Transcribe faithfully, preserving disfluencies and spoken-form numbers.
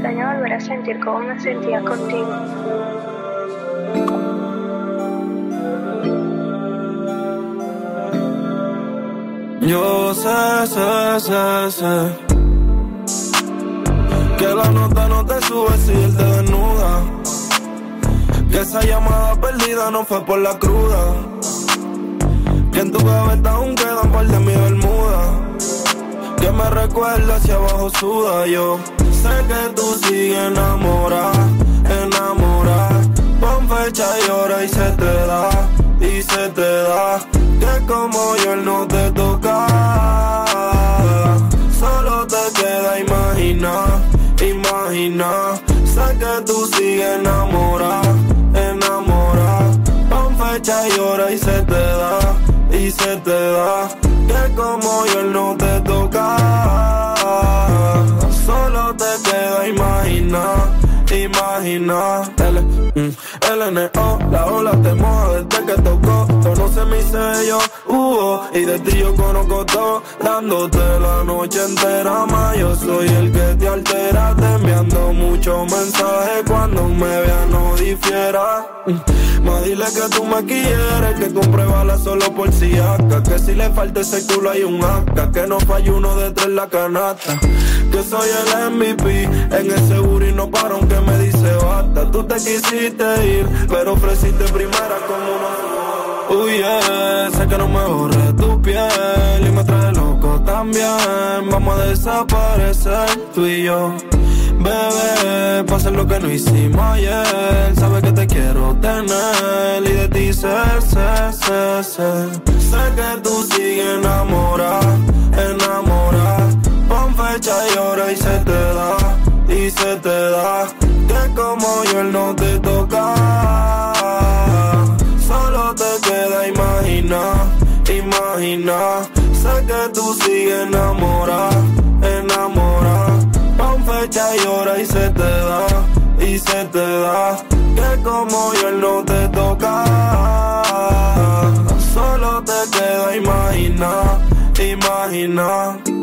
extraño volver a sentir como me sentía contigo. Yo sé, sé, sé, sé que la nota no te sube si él te desnuda, que esa llamada perdida no fue por la cruda, que en tu gaveta aún quedan un par de mi bermuda, que me recuerda hacia abajo suda. Yo sé que tú sigues enamorada, enamorada. Pon fecha y hora y se te da, y se te da, que como yo él no te toca. Solo te queda imaginar, imaginar. Sé que tú sigues enamorada, enamorada. Pon fecha y hora y se te da, y se te da, que como yo él no te toca. Solo te queda imaginar, imaginar. L, mm, L N O, la ola te moja desde que tocó. Conoce mi sello, uh, y de ti yo conozco todo. Dándote la noche entera más, yo soy el que te altera. Te enviando muchos mensajes, cuando me veas no difiera. mm, Más dile que tú me quieres, que compre balas solo por si acá, que si le falta ese culo hay un acá, que no falle uno de tres la canasta, que soy el M V P en ese booty, no paro aunque me dice basta. Tú te quisiste ir, pero ofreciste primera como una. Uy, yeah, sé que no me borre tu piel y me trae loco también. Vamos a desaparecer tú y yo, bebé, pa' hacer lo que no hicimos ayer. Sabes que te quiero tener y de ti sé, sé, sé, sé. Sé que tú sigues enamorada, enamorada. Pon fecha y hora y se te da, y se te da, que como yo él no te toca. Solo te queda imaginar, imaginar. Sé que tú sigues enamorada, enamorada. Pon fecha y hora y se te da, y se te da, que como yo él no te toca. Solo te queda imaginar, imaginar.